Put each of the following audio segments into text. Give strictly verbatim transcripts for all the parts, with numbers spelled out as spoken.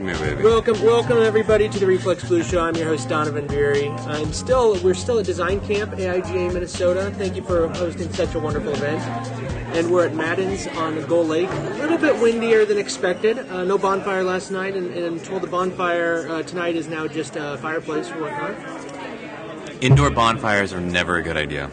Welcome here, baby. Welcome, welcome everybody to the Reflex Blues Show. I'm your host Donovan Beery. I'm still, we're still at Design Camp, A I G A, Minnesota. Thank you for hosting such a wonderful event. And we're at Madden's on Gull Lake. A little bit windier than expected. Uh, no bonfire last night, and, and I'm told the bonfire uh, tonight is now just a fireplace or whatnot. Indoor bonfires are never a good idea.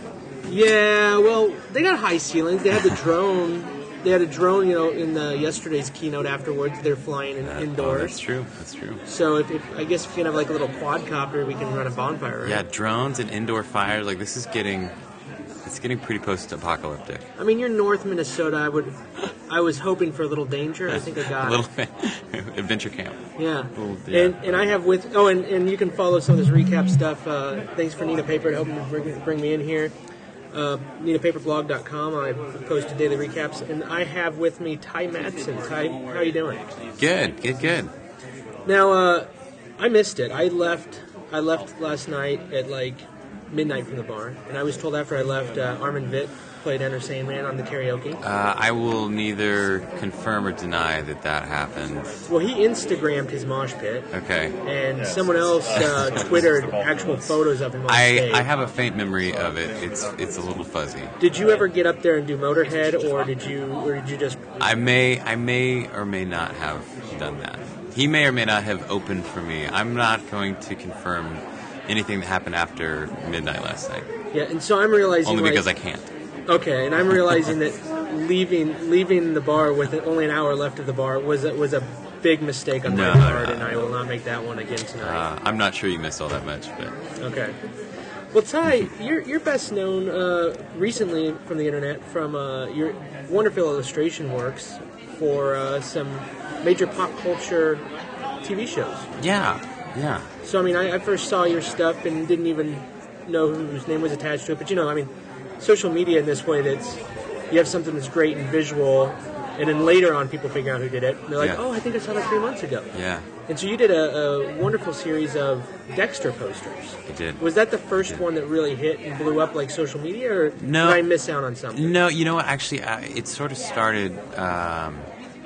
Yeah, well, they got high ceilings. They had the drone. They had a drone, you know, in the, yesterday's keynote afterwards. They're flying in, Uh, indoors. Oh, that's true. That's true. So if, if I guess if you can have like a little quadcopter, we can run a bonfire, right? Yeah, drones and indoor fires. Like this is getting, it's getting pretty post-apocalyptic. I mean, you're North Minnesota. I would, I was hoping for a little danger. I think I got a little it. adventure camp. Yeah. Little, yeah. And and I have with oh and, and you can follow some of this recap stuff. Uh, thanks for Nina Paper to help me bring, bring me in here. Uh, Nina Paper Blog dot com. I post daily recaps, and I have with me Ty Madsen. Ty, how are you doing? Good, good, good. Now, uh, I missed it. I left. I left last night at like midnight from the bar, and I was told after I left, uh, Armin Witt played Enter Sandman on the karaoke. Uh, I will neither confirm or deny that that happened. Well, he Instagrammed his mosh pit. Okay. And someone else uh, Twittered actual photos of him on I, stage. I have a faint memory of it. It's it's a little fuzzy. Did you ever get up there and do Motorhead, or did you, or did you just? I may I may or may not have done that. He may or may not have opened for me. I'm not going to confirm anything that happened after midnight last night. Yeah, and so I'm realizing Only because like, I can't. Okay, and I'm realizing that leaving leaving the bar with only an hour left of the bar was a, was a big mistake on No, my no, part, no. and I will not make that one again tonight. Uh, I'm not sure you missed all that much, but Okay. Well, Ty, you're you're best known uh, recently from the internet from uh, your wonderful illustration works for uh, some major pop culture T V shows. yeah, yeah. So I mean, I, I first saw your stuff and didn't even know whose name was attached to it. But you know, I mean, social media in this way, that's you have something that's great and visual, and then later on people figure out who did it. And they're like, Yeah. oh, I think I saw that three months ago. Yeah, And so you did a, a wonderful series of Dexter posters. I did. Was that the first one that really hit and blew up like social media, or No. did I miss out on something? No, you know what? Actually, I, it sort of started. Um,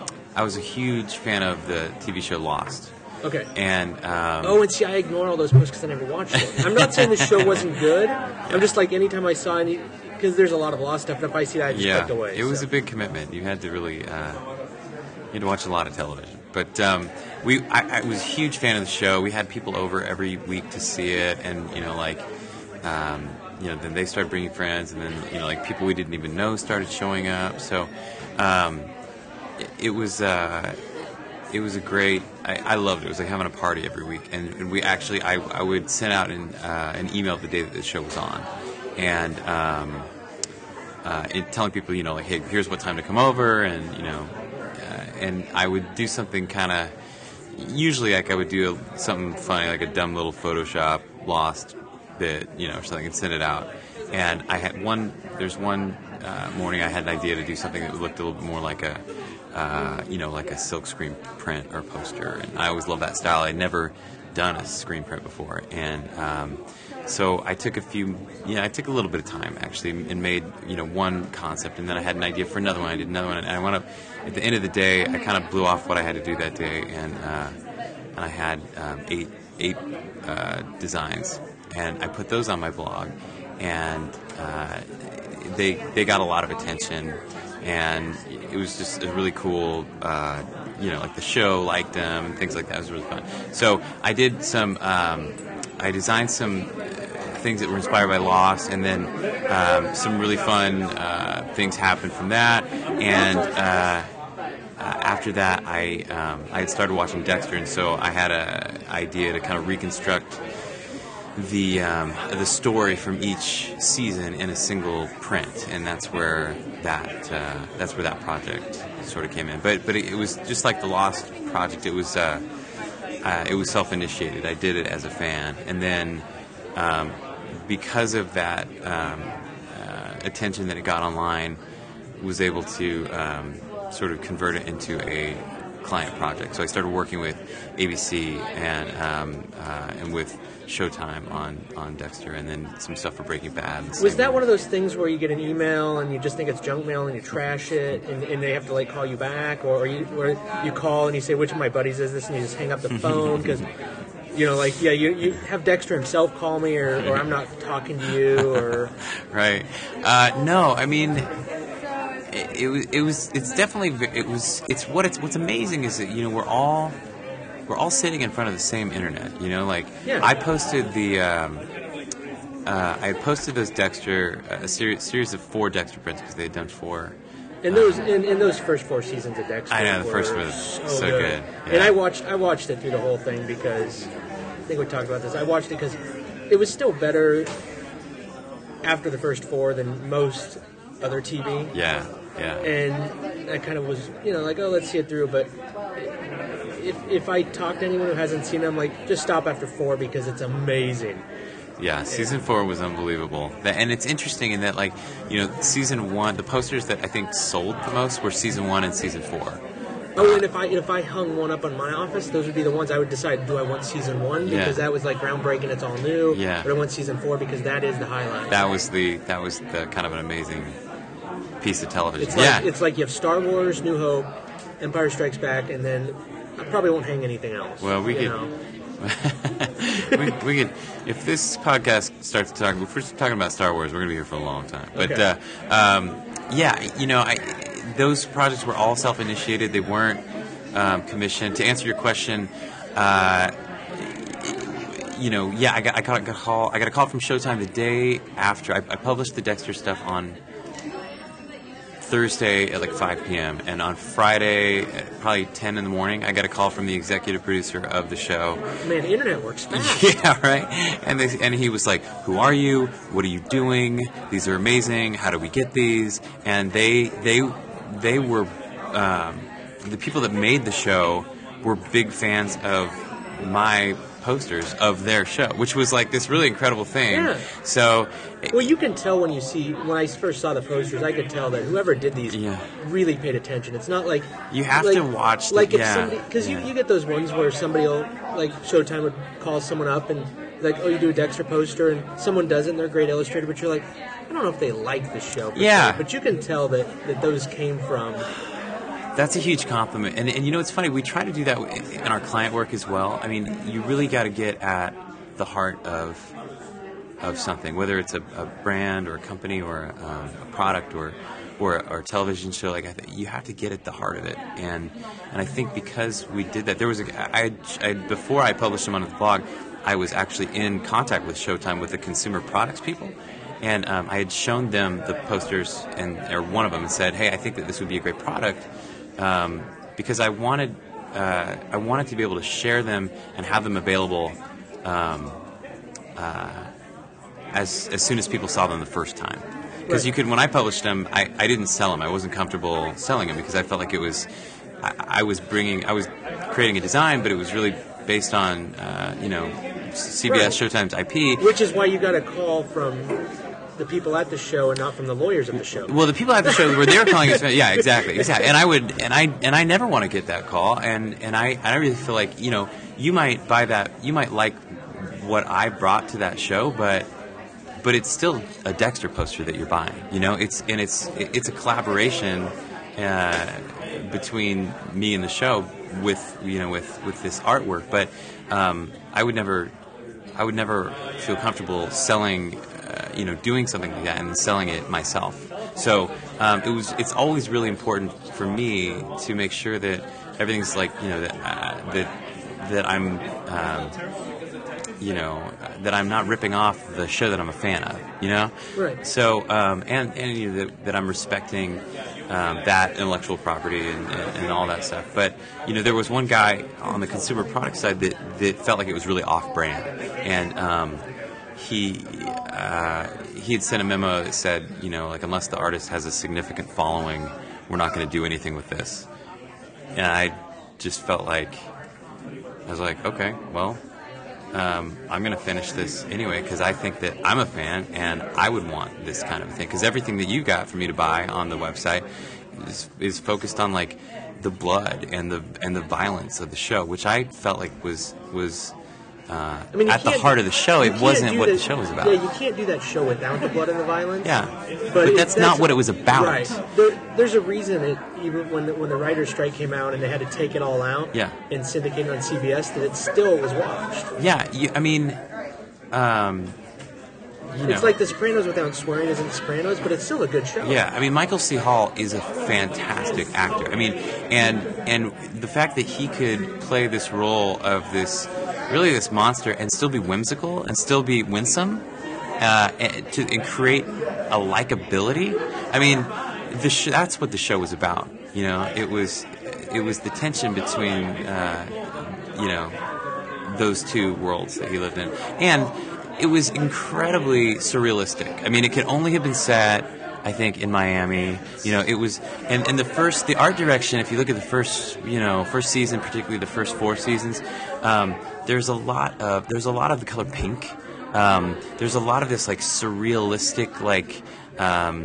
I was a huge fan of the T V show Lost, Okay. and um, Oh, and see, I ignore all those posts because I never watched it. I'm not saying the show wasn't good. I'm just like, anytime I saw any, because there's a lot of Lost stuff, and if I see that, I just yeah, clicked away. it was so. a big commitment. You had to really, uh, you had to watch a lot of television. But um, we, I, I was a huge fan of the show. We had people over every week to see it, and you know, like. Um, you know, then they started bringing friends, and then you know, like people we didn't even know started showing up. So um, it, it was uh, it was a great. I, I loved it. It was like having a party every week, and, and we actually I, I would send out an uh, an email the day that the show was on, and um, uh, it, telling people, you know, like, hey, here's what time to come over, and you know, uh, and I would do something kind of. Usually, like I would do a, something funny, like a dumb little Photoshop Lost bit, you know, or something, and send it out. And I had one. There's one uh, morning I had an idea to do something that looked a little bit more like a, uh, you know, like a silk screen print or poster. And I always loved that style. I'd never done a screen print before, and um, so I took a few. Yeah, I took a little bit of time actually, and made you know one concept, and then I had an idea for another one. I did another one, and I went up. At the end of the day, I kind of blew off what I had to do that day, and uh, and I had um, eight eight uh, designs. And I put those on my blog, and uh, they they got a lot of attention, and it was just a really cool, uh, you know, like the show liked them and things like that. It was really fun. So I did some, um, I designed some things that were inspired by Lost, and then um, some really fun uh, things happened from that, and. Uh, Uh, after that, I um, I had started watching Dexter, and so I had a idea to kind of reconstruct the um, the story from each season in a single print, and that's where that uh, that's where that project sort of came in. But but it, it was just like the Lost project. It was uh, uh, it was self-initiated. I did it as a fan, and then um, because of that um, uh, attention that it got online, was able to um, sort of convert it into a client project. So I started working with A B C and um, uh, and with Showtime on, on Dexter, and then some stuff for Breaking Bad. Was that one of those things where you get an email and you just think it's junk mail and you trash it, and, and they have to like call you back, or, or you or you call and you say, which of my buddies is this, and you just hang up the phone because, you know, like, yeah, you, you have Dexter himself call me, or, or I'm not talking to you, or... Right. Uh, no, I mean... It, it was. It was. It's definitely. It was. It's what. It's what's amazing is that, you know, we're all we're all sitting in front of the same internet. You know, like yeah. I posted the. Um, uh, I posted those Dexter a series series of four Dexter prints because they had done four. And those um, in, in those first four seasons of Dexter. I know the were first one was so, so good. good. Yeah. And I watched. I watched it through the whole thing because I think we talked about this. I watched it because it was still better after the first four than most other T V. Yeah. Yeah. And I kind of was, you know, like, oh, let's see it through. But if if I talk to anyone who hasn't seen it, I'm like, just stop after four because it's amazing. Yeah, season four was unbelievable. And it's interesting in that, like, you know, season one, the posters that I think sold the most were season one and season four. Oh, and if I if I hung one up on my office, those would be the ones I would decide, do I want season one because yeah. that was like groundbreaking, it's all new. Yeah. Or do I want season four because that is the highlight. That was the that was the kind of an amazing piece of television. It's yeah. like, it's like you have Star Wars, New Hope, Empire Strikes Back, and then I probably won't hang anything else. Well, we could, we, we could, if this podcast starts to talk, if we're talking about Star Wars, we're going to be here for a long time. But, okay. uh, um, yeah, you know, I, those projects were all self-initiated. They weren't um, commissioned. To answer your question, uh, you know, yeah, I got, I got a call. I got a call from Showtime the day after I, I published the Dexter stuff on Thursday at like five p.m. and on Friday at probably ten in the morning, I got a call from the executive producer of the show. Man, the internet works fast. Yeah, right. And they, and he was like, "Who are you? What are you doing? These are amazing. How do we get these?" And they they they were um, the people that made the show were big fans of my posters of their show, which was like this really incredible thing. Yeah. So, well, you can tell when you see, when I first saw the posters, I could tell that whoever did these yeah. really paid attention. It's not like you have like, to watch, the, like if yeah, somebody, because yeah. you, you get those ones where somebody will, like Showtime would call someone up and like, oh, you do a Dexter poster, and someone does it, and they're a great illustrator, but you're like, I don't know if they like the show. Per yeah. se, but you can tell that, that those came from. That's a huge compliment. And, and you know, it's funny, we try to do that in our client work as well. I mean, you really got to get at the heart of of something, whether it's a, a brand or a company or um, a product or, or or a television show. Like, I th- you have to get at the heart of it. And and I think because we did that, there was a, I, I, before I published them on the blog, I was actually in contact with Showtime with the consumer products people. And um, I had shown them the posters, and or one of them, and said, hey, I think that this would be a great product. Um, because I wanted, uh, I wanted to be able to share them and have them available um, uh, as as soon as people saw them the first time. Because right. you could, when I published them, I, I didn't sell them. I wasn't comfortable selling them because I felt like it was, I, I was bringing, I was creating a design, but it was really based on, uh, you know, C B S, right. Showtime's I P. Which is why you got a call from the people at the show and not from the lawyers of the show. Well, the people at the show were they were calling us. Yeah, exactly, exactly. And I would, and I, and I never want to get that call. And and I, I really feel like, you know, you might buy that, you might like what I brought to that show, but but it's still a Dexter poster that you're buying. You know, it's and it's it's a collaboration uh, between me and the show with you know with with this artwork. But um, I would never, I would never feel comfortable selling. Uh, you know, doing something like that and selling it myself. So um, it was. It's always really important for me to make sure that everything's like you know that uh, that that I'm um, you know that I'm not ripping off the show that I'm a fan of. You know, right? So um, and and you know, that, that I'm respecting um, that intellectual property and, and, and all that stuff. But you know, there was one guy on the consumer product side that that felt like it was really off-brand and. Um, He uh, he had sent a memo that said, you know, like unless the artist has a significant following, we're not going to do anything with this. And I just felt like I was like, okay, well, um, I'm going to finish this anyway because I think that I'm a fan and I would want this kind of a thing because everything that you got for me to buy on the website is, is focused on like the blood and the and the violence of the show, which I felt like was was uh, I mean, at the heart of the show. It wasn't what that, the show was about. Yeah, you can't do that show without the blood and the violence. Yeah, but, but it, that's, that's not what it was about. Right. There, there's a reason it even when the, when the writer's strike came out and they had to take it all out. Yeah. And syndicate it on C B S, that it still was watched. Yeah, you, I mean, um, you know. It's like The Sopranos without swearing isn't The Sopranos, but it's still a good show. Yeah, I mean, Michael C. Hall is a fantastic actor. I mean, and and the fact that he could play this role of this, really this monster, and still be whimsical and still be winsome, uh, and, to, and create a likability. I mean, the sh- that's what the show was about. You know, it was it was the tension between, uh, you know, those two worlds that he lived in, and it was incredibly surrealistic. I mean, it could only have been set, I think, in Miami. You know, it was, and, and the first, the art direction, if you look at the first, you know, first season, particularly the first four seasons, um, there's a lot of, there's a lot of the color pink. Um, there's a lot of this, like, surrealistic, like, um,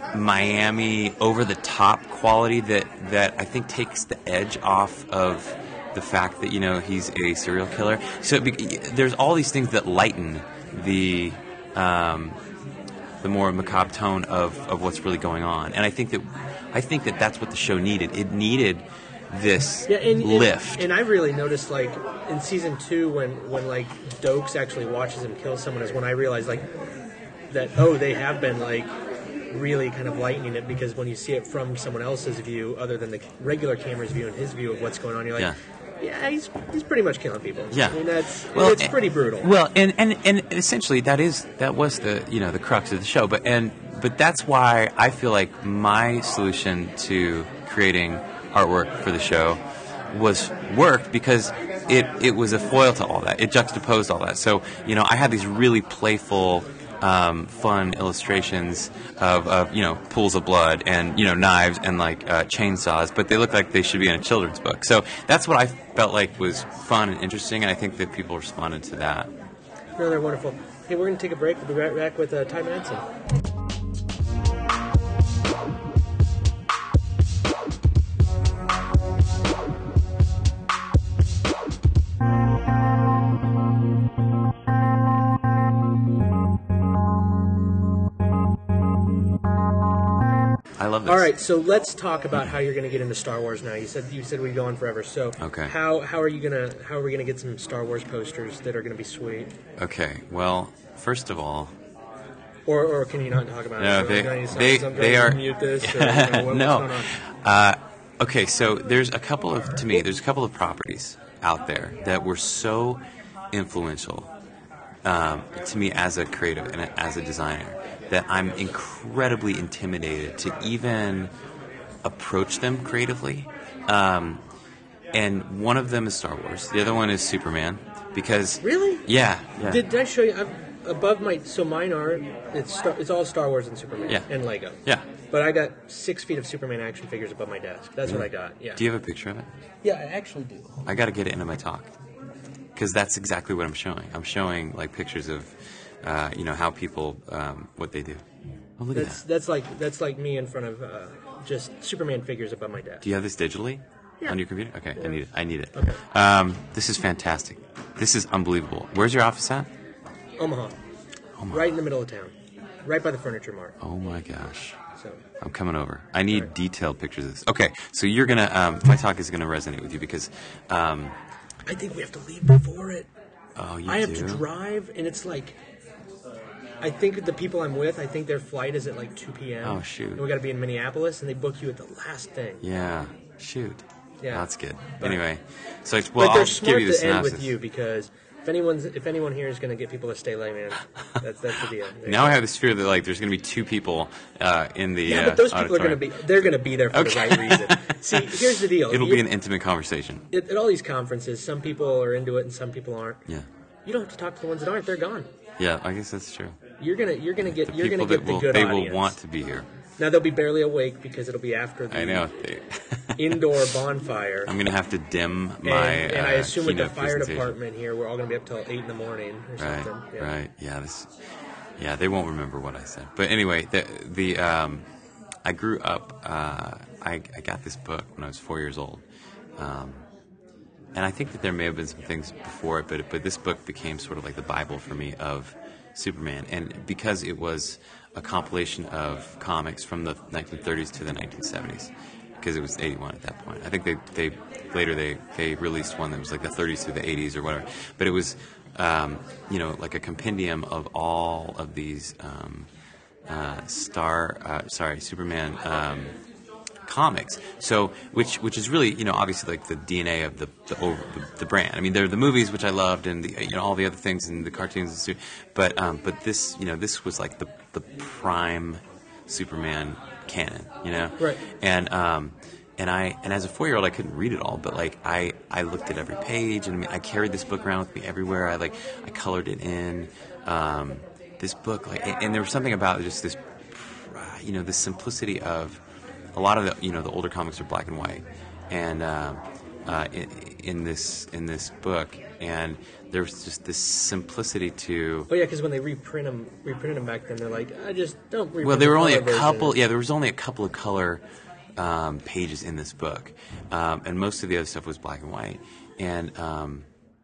Miami over-the-top quality that, that I think takes the edge off of the fact that, you know, he's a serial killer. So it be, there's all these things that lighten the um, the more macabre tone of, of what's really going on. And I think that I think that that's what the show needed. It needed this yeah, and, lift. And, and I really noticed, like, in season two, when, when like Dokes actually watches him kill someone, is when I realized, like, that oh, they have been like really kind of lightening it, because when you see it from someone else's view, other than the regular camera's view and his view of what's going on, you're like. Yeah. Yeah, he's he's pretty much killing people. Yeah, I mean, that's well, it's pretty brutal. Well, and, and, and essentially that is that was the you know the crux of the show. But and but that's why I feel like my solution to creating artwork for the show was worked, because it it was a foil to all that. It juxtaposed all that. So you know I had these really playful, Um, fun illustrations of, of you know pools of blood and you know knives and like uh, chainsaws, but they look like they should be in a children's book. So that's what I felt like was fun and interesting, and I think that people responded to that. No, they're wonderful. Hey, we're going to take a break. We'll be right back with uh, Ty Madsen. I love this. All right, so let's talk about how you're going to get into Star Wars now. You said you said we'd go on forever. So okay. how how are you gonna how are we gonna get some Star Wars posters that are going to be sweet? Okay. Well, first of all, or or can you not talk about no, it? they so they I'm they are mute this. Or, you know, what, no. What's going on? Uh, okay, so there's a couple of to me there's a couple of properties out there that were so influential um, to me as a creative and as a designer that I'm incredibly intimidated to even approach them creatively. Um, and one of them is Star Wars. The other one is Superman. Because really, yeah, yeah. Did, did I show you? I've, above my so mine are it's Star, it's all Star Wars and Superman yeah. and Lego. Yeah. But I got six feet of Superman action figures above my desk. That's mm-hmm. what I got. Yeah. Do you have a picture of it? Yeah, I actually do. I got to get it into my talk, because that's exactly what I'm showing. I'm showing like pictures of, uh, you know, how people um, what they do. Oh, look that's at that. that's like that's like me in front of uh, just Superman figures above my desk. Do you have this digitally yeah. on your computer? Okay, yeah. I need it. I need it. Okay. Um, this is fantastic. This is unbelievable. Where's your office at? Omaha. Omaha. Right in the middle of town. Right by the Furniture Mart. Oh my gosh. So I'm coming over. I need right. detailed pictures of this. Okay, so you're gonna um, my talk is gonna resonate with you because um, I think we have to leave before it. Oh, you I have do? to drive, and it's like I think the people I'm with, I think their flight is at like two p.m. Oh, shoot. And we got to be in Minneapolis, and they book you at the last thing. Yeah. Shoot. Yeah. That's good. But, anyway, so it's, well, but they're I'll smart give you the to end synopsis. with you because if anyone's if anyone here is going to get people to stay late, man, that's that's the deal. There Now I have this fear that like there's going to be two people uh, in the yeah, uh, but those people are going to auditorium. be they're going to be there for Okay. the right reason. See, here's the deal. It'll You- be an intimate conversation. at, at all these conferences, some people are into it and some people aren't. Yeah. You don't have to talk to the ones that aren't; they're gone. Yeah, I guess that's true. You're gonna you're gonna get The you're gonna people get that the will good they audience. will want to be here. Now they'll be barely awake because it'll be after the I know. They- indoor bonfire. I'm going to have to dim and, my and I uh, assume with the keynote fire presentation. department here, we're all going to be up till eight in the morning or Right, something. Yeah. right. Yeah, this. Yeah, they won't remember what I said. But anyway, the the um, I grew up uh, I, I got this book when I was four years old. Um, and I think that there may have been some things before it, but, but this book became sort of like the Bible for me of Superman. And because it was a compilation of comics from the nineteen thirties to the nineteen seventies, because it was eighty-one at that point. I think they, they later they, they released one that was like the thirties to the eighties or whatever. But it was, um, you know, like a compendium of all of these um, uh, star, uh, sorry, Superman um, comics. So, which which is really, you know, obviously like the D N A of the the, over, the the brand. I mean, there are the movies which I loved, and the, you know, all the other things, and the cartoons, and but um, but this, you know, this was like the the prime Superman canon, you know, right? And um, and I and as a four year old, I couldn't read it all, but like I I looked at every page, and I mean, I carried this book around with me everywhere. I like I colored it in. Um, this book, like, and, and there was something about just this, you know, the simplicity of. A lot of the, you know, the older comics are black and white, and uh, uh, in, in this in this book, and there's just this simplicity to. Oh yeah, because when they reprint them, reprinted them back then, they're like, I just don't. Reprint Well, there were the only a color couple. version. Yeah, there was only a couple of color um, pages in this book, um, and most of the other stuff was black and white, and um,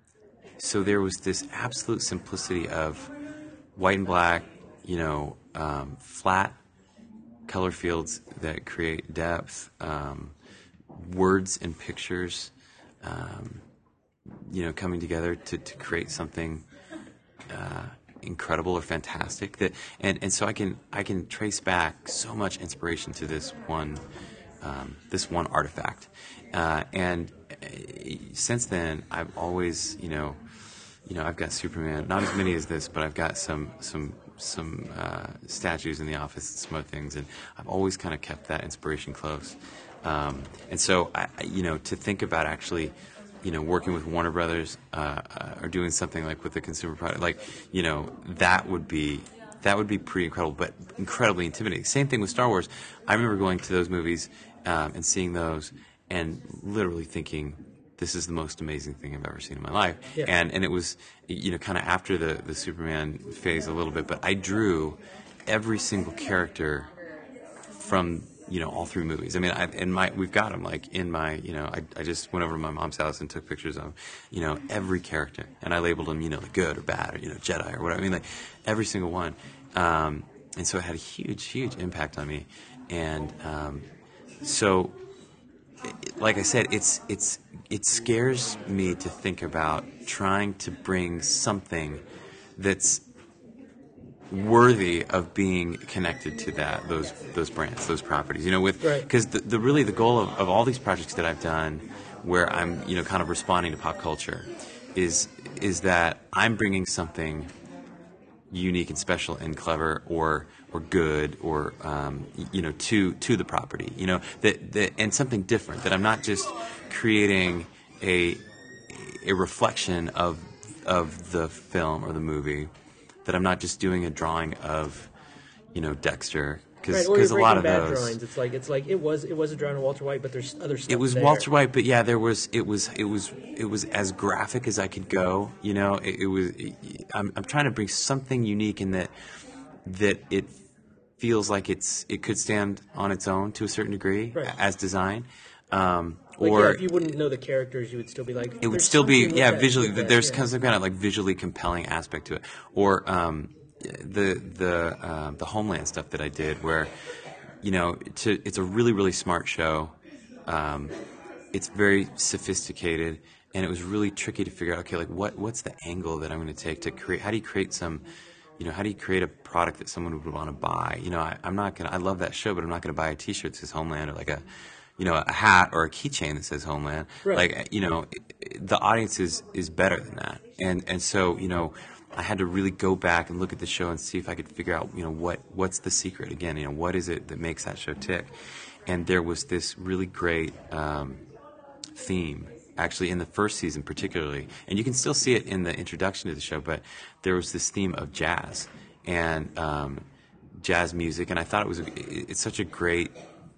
so there was this absolute simplicity of white and black, you know, um, flat color fields that create depth, um, words and pictures, um, you know, coming together to, to create something uh, incredible or fantastic. That and, and so I can I can trace back so much inspiration to this one um, this one artifact, uh, and uh, since then I've always you know you know I've got Superman, not as many as this, but I've got some some. some uh, statues in the office and some other things, and I've always kind of kept that inspiration close. Um, and so, I, you know, to think about actually, you know, working with Warner Brothers uh, uh, or doing something like with the consumer product, like, you know, that would be that would be pretty incredible, but incredibly intimidating. Same thing with Star Wars. I remember going to those movies um, and seeing those, and literally thinking, this is the most amazing thing I've ever seen in my life. Yeah. And and it was, you know, kind of after the, the Superman phase a little bit, but I drew every single character from, you know, all three movies. I mean, I, and my we've got them, like, in my, you know, I, I just went over to my mom's house and took pictures of, you know, every character. And I labeled them, you know, like good or bad or, you know, Jedi or whatever. I mean, like, every single one. Um, and so it had a huge, huge impact on me. And um, so... like I said, it's it's it scares me to think about trying to bring something that's worthy of being connected to that those those brands, those properties. You know, with because right. the, the really the goal of, of all these projects that I've done, where I'm you know kind of responding to pop culture, is is that I'm bringing something unique and special and clever or or good or um, you know to to the property, you know that, that and something different, that I'm not just creating a a reflection of of the film or the movie, that I'm not just doing a drawing of you know Dexter, because right, a lot of bad those drawings. It's like it's like it was it was a drawing of Walter White, but there's other stuff. It was there. Walter White, but yeah, there was it was it was it was as graphic as I could go. You know, it, it was. It, I'm I'm trying to bring something unique in that that it feels like it's it could stand on its own to a certain degree right. as design. Um, like, or yeah, if you wouldn't know the characters, you would still be like. It would still be yeah that, visually. that, There's yeah. some kind of like visually compelling aspect to it, or um, the the uh, the Homeland stuff that I did, where you know to, it's a really really smart show. Um, it's very sophisticated, and it was really tricky to figure out. Okay, like what what's the angle that I'm going to take to create? How do you create some You know, how do you create a product that someone would want to buy? You know, I, I'm not gonna. I love that show, but I'm not gonna buy a T-shirt that says Homeland, or like a, you know, a hat or a keychain that says Homeland. Right. Like, you know, the audience is is better than that, and and so you know, I had to really go back and look at the show and see if I could figure out, you know, what what's the secret again. You know, what is it that makes that show tick? And there was this really great um, theme. Actually, in the first season particularly, and you can still see it in the introduction to the show, but there was this theme of jazz and um, jazz music, and I thought it was a, it's such a great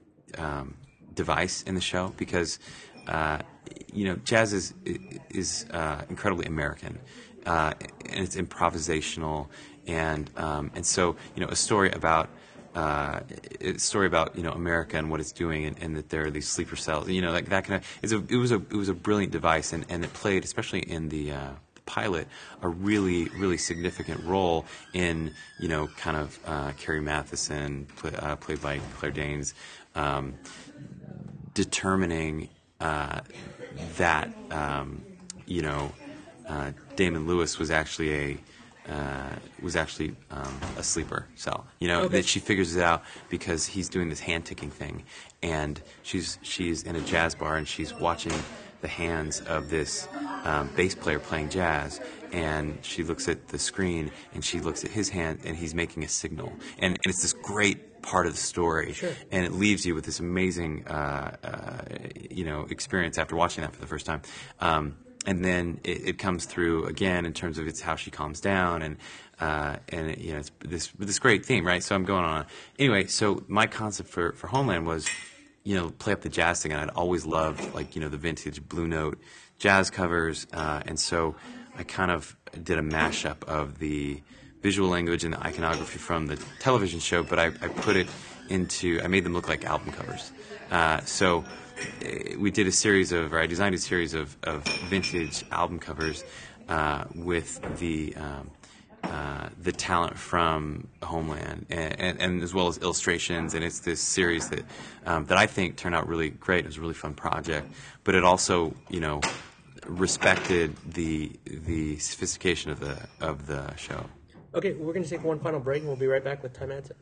um, device in the show because uh, you know jazz is is uh, incredibly American, uh, and it's improvisational, and um, and so you know a story about uh, it's a story about you know America and what it's doing, and, and that there are these sleeper cells. You know, like that kind of. It's a, it was a it was a brilliant device, and, and it played, especially in the. Uh, pilot, a really, really significant role in, you know, kind of uh, Carrie Matheson, play, uh, played by Claire Danes, um, determining uh, that, um, you know, uh, Damon Lewis was actually a uh, was actually um, a sleeper cell. You know, okay. that she figures it out because he's doing this hand ticking thing, and she's she's in a jazz bar and she's watching the hands of this um, bass player playing jazz, and she looks at the screen and she looks at his hand and he's making a signal, and, and it's this great part of the story, sure. and it leaves you with this amazing uh, uh, you know experience after watching that for the first time. Um, and then it, it comes through again in terms of it's how she calms down, and uh, and it, you know it's this this great theme, right? So I'm going on. Anyway, so my concept for, for Homeland was, you know, play up the jazz thing, and I'd always loved, like, you know, the vintage Blue Note jazz covers, uh, and so I kind of did a mashup of the visual language and the iconography from the television show, but I, I put it into, I made them look like album covers. Uh, so uh, we did a series of, or I designed a series of, of vintage album covers uh, with the um, Uh, the talent from Homeland, and, and, and as well as illustrations, and it's this series that um, that I think turned out really great. It was a really fun project, but it also, you know, respected the the sophistication of the of the show. Okay, we're going to take one final break, and we'll be right back with Ty Madsen.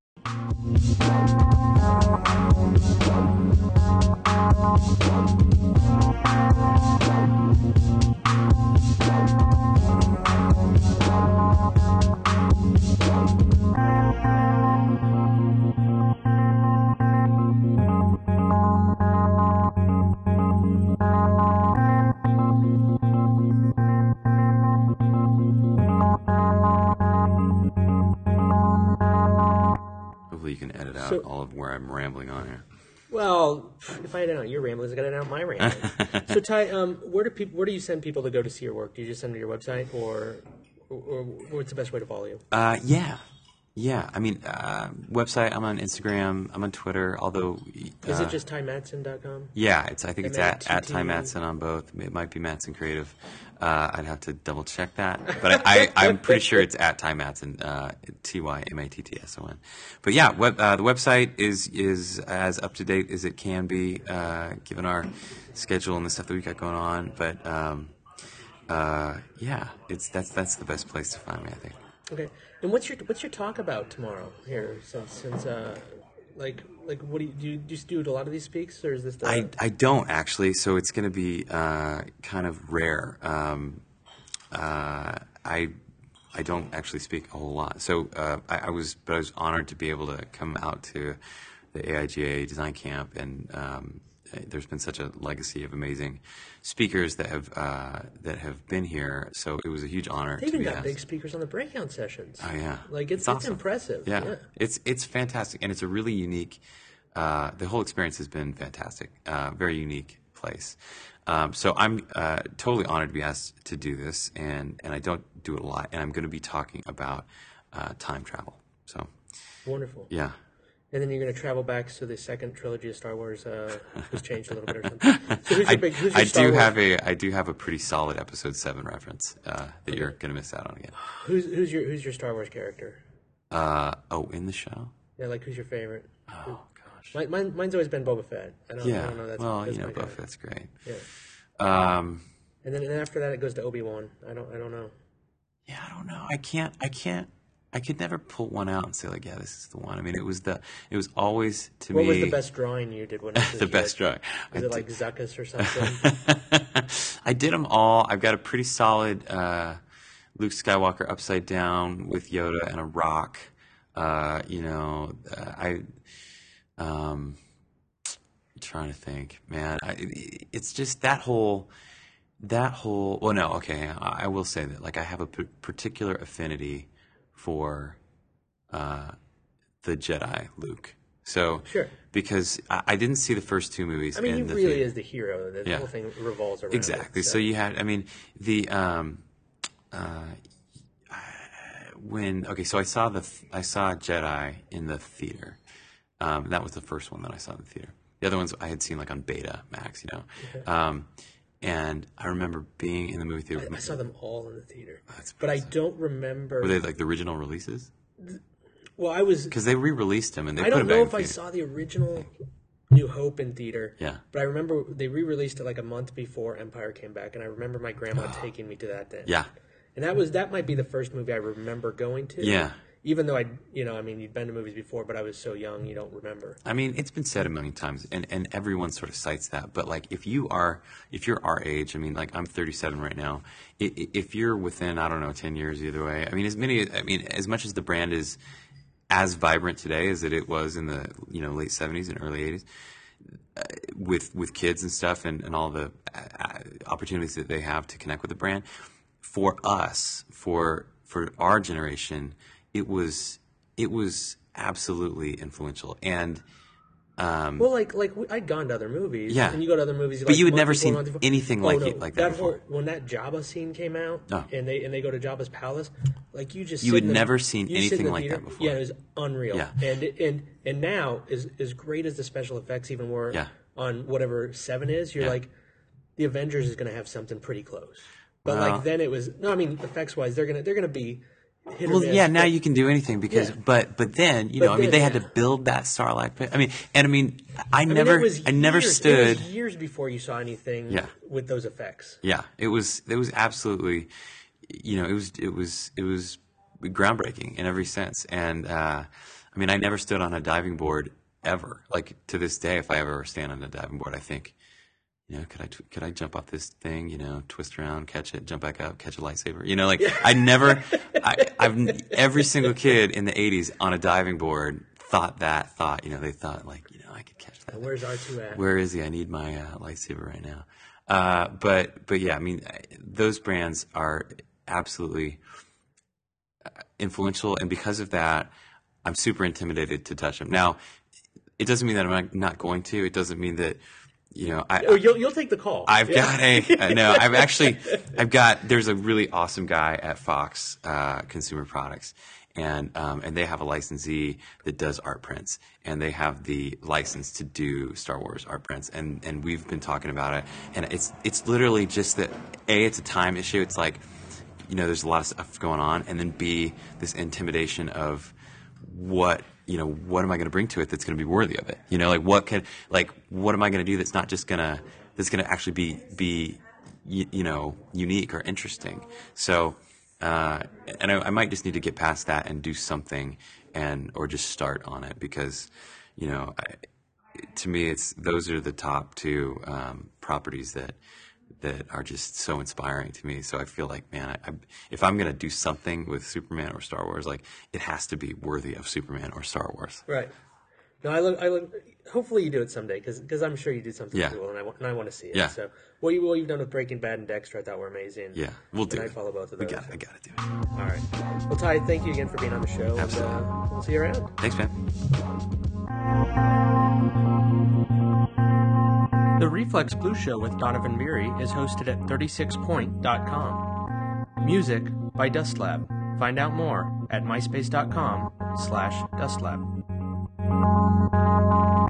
Hopefully you can edit out So- all of where I'm rambling on here. Well, if I edit out your ramblings, I got to edit out my ramblings. So, Ty, um, where do people? Where do you send people to go to see your work? Do you just send them to your website, or, or, or what's the best way to follow you? Uh, yeah. Yeah, I mean, uh, website, I'm on Instagram, I'm on Twitter, although... Uh, Is it just ty madsen dot com? Yeah, it's. I think it's at, M A T T at Ty Madsen on both. It might be Madsen Creative. Uh, I'd have to double check that. But I, I, I'm pretty sure it's at Ty Madsen, uh, T Y M A T T S O N. But yeah, web, uh, the website is is as up-to-date as it can be, uh, given our schedule and the stuff that we got going on. But um, uh, yeah, it's that's that's the best place to find me, I think. Okay. And what's your what's your talk about tomorrow here? Since since uh, like like what do you do? You just do a lot of these speaks, or is this the? I, I don't actually, so it's going to be uh, kind of rare. Um, uh, I I don't actually speak a whole lot, so uh, I, I was but I was honored to be able to come out to the A I G A Design Camp, and um, there's been such a legacy of amazing speakers that have uh, that have been here. So it was a huge honor. They to even be got asked. big speakers on the breakout sessions. Oh yeah, like it's it's, it's, awesome. impressive. Yeah. yeah, it's it's fantastic, and it's a really unique. Uh, the whole experience has been fantastic. Uh, very unique place. Um, so I'm uh, totally honored to be asked to do this, and and I don't do it a lot, and I'm going to be talking about uh, time travel. So Wonderful. yeah. And then you're going to travel back, so the second trilogy of Star Wars uh, was changed a little bit or something. So who's your I, big? Who's your I Star do Wars? have a I do have a pretty solid Episode Seven reference uh, that you're going to miss out on again. Who's who's your who's your Star Wars character? Uh, oh, in the show? Yeah, like who's your favorite? Oh gosh. Mine, mine, mine's always been Boba Fett. I don't, I Yeah. don't know. That's, Well, that's you know, my guy. Boba Fett's great. Yeah. Um, And then and after that, it goes to Obi Wan. I don't I don't know. yeah, I don't know. I can't. I can't. I could never pull one out and say like, yeah, this is the one. I mean, it was the. It was always to What me. was the best drawing you did when you was a the kid? best drawing. Was I it like did- Zuckus or something? I did them all. I've got a pretty solid uh, Luke Skywalker upside down with Yoda and a rock. Uh, you know, uh, I. Um, I'm trying to think, man. I, it's just that whole. That whole. Well, no, okay. I, I will say that, like, I have a p- particular affinity for uh, the Jedi Luke. So, Sure. because I, I didn't see the first two movies. I mean, in he the really theater. is the hero. The Yeah. whole thing revolves around Exactly. It, So you had, I mean, the um, uh, when okay, so I saw the I saw Jedi in the theater. Um, that was the first one that I saw in the theater. The other ones I had seen like on Beta Max, you know. Okay. Um, and I remember being in the movie theater. I, with my, I saw them all in the theater, that's but I impressive. don't remember. Were they like the original releases? Well, I was. Because they re-released them and they I put don't it back know in if I theater. saw the original New Hope in theater. Yeah. But I remember they re-released it like a month before Empire came back, and I remember my grandma taking me to that then. Yeah. And that was that might be the first movie I remember going to. Yeah. Even though I, you know, I mean, you'd been to movies before, but I was so young, you don't remember. I mean, it's been said a million times, and, and everyone sort of cites that. But like, if you are, if you're our age, I mean, like I'm thirty-seven right now. I- i- If you're within, I don't know, ten years either way. I mean, as many, I mean, as much as the brand is as vibrant today as it was in the you know late seventies and early eighties, uh, with with kids and stuff, and, and all the uh, opportunities that they have to connect with the brand. For us, for for our generation, it was it was absolutely influential. And um, Well, like like we- I'd gone to other movies, Yeah. and you go to other movies, But like, you had month never before, seen month before. anything Oh, like no. it- like that whole- before. when that Jabba scene came out, Oh. and they and they go to Jabba's palace, like you just You sit had in the- never seen you sit in anything the like theater- that before. Yeah, it was unreal. Yeah. And and and now, as as great as the special effects even were Yeah. on whatever seven is, you're Yeah. like, the Avengers is going to have something pretty close. But Well- like then it was no, I mean effects wise, they're gonna they're gonna be. Hit or Well, miss, yeah. Now but- you can do anything because, Yeah. but but then you But know, I mean, then, they had yeah. to build that Starlight Pit. I mean, and I mean, I, I mean, never, it was I never years- stood. It was years before you saw anything Yeah. with those effects. Yeah, it was it was absolutely, you know, it was it was it was groundbreaking in every sense. And uh, I mean, I never stood on a diving board ever. Like to this day, if I ever stand on a diving board, I think, you know, could I tw- could I jump off this thing? You know, twist around, catch it, jump back up, catch a lightsaber. You know, like I never, I, I've every single kid in the eighties on a diving board thought that thought. You know, they thought like, you know, I could catch that. And where's R two at? Where is he? I need my uh, lightsaber right now. Uh, but but yeah, I mean, those brands are absolutely influential, and because of that, I'm super intimidated to touch them. Now, it doesn't mean that I'm not- not going to. It doesn't mean that you know I. Oh, you'll you'll take the call. I've Yeah. got a no. I've actually I've got. There's a really awesome guy at Fox uh, Consumer Products, and um, and they have a licensee that does art prints, and they have the license to do Star Wars art prints, and and we've been talking about it, and it's it's literally just that A, it's a time issue. It's like, you know, there's a lot of stuff going on, and then B, this intimidation of what, you know, what am I going to bring to it that's going to be worthy of it? You know, like what can, like, what am I going to do that's not just going to, that's going to actually be, be, you, you know, unique or interesting. So, uh, and I, I might just need to get past that and do something and, or just start on it because, you know, I, to me, it's, those are the top two, um, properties that, that are just so inspiring to me. So I feel like, man, I, I, if I'm going to do something with Superman or Star Wars, like it has to be worthy of Superman or Star Wars. Right. No, I look. I look. Hopefully, you do it someday, because I'm sure you do something Yeah. cool, and I want and I want to see it. Yeah. So what you what you've done with Breaking Bad and Dexter, I thought were amazing. Yeah, we'll do And it. I follow both of We those. got, I got to do it. All right. Well, Ty, thank you again for being on the show. Absolutely. And, uh, we'll see you around. Thanks, man. The Reflex Blues Show with Donovan Beery is hosted at thirty-six point dot com. Music by Dust Lab. Find out more at myspace dot com slash dust lab.